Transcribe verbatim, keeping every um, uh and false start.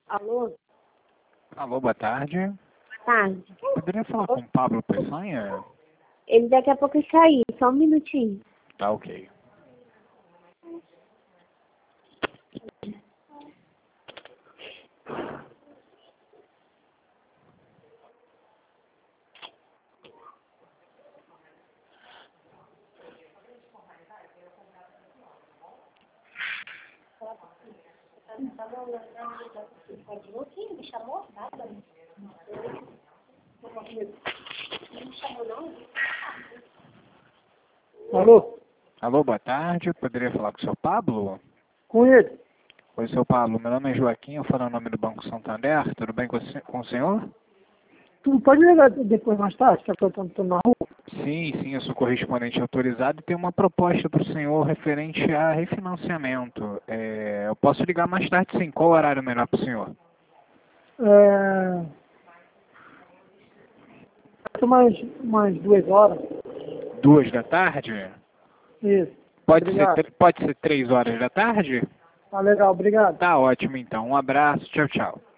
Alô? Alô, boa tarde. Boa tarde. Poderia falar com o Pablo Peçanha? Ele daqui a pouco sair, só um minutinho. Tá, ok. Me chamou? Alô? Alô, boa tarde. Poderia falar com o seu Pablo? Com ele? Oi, seu Pablo. Meu nome é Joaquim, eu falo em nome do Banco Santander. Tudo bem com o se- com o senhor? Tu pode ligar depois mais tarde, que eu tô, tô na rua? Sim, sim, eu sou correspondente autorizado e tenho uma proposta para o senhor referente a refinanciamento. É, eu posso ligar mais tarde, sim. Qual o horário melhor para o senhor? É... Tô mais, mais duas horas. Duas da tarde? Isso. Pode ser, Obrigado. tre- pode ser três horas da tarde? Tá legal, obrigado. Tá ótimo, então. Um abraço. Tchau, tchau.